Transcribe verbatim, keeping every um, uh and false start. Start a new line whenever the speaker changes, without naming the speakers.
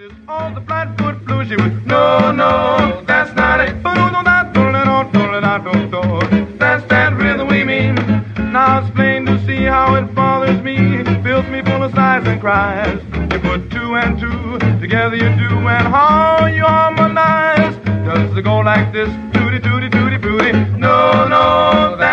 On the flatfoot blues, she was, no, no, that's not it. That's that rhythm we mean. Now it's plain to see how it bothers me, fills me full of sighs and cries. You put two and two together, you do, and how you harmonize. Does it go like this? Tooty, tooty, tooty, booty. No, no, that's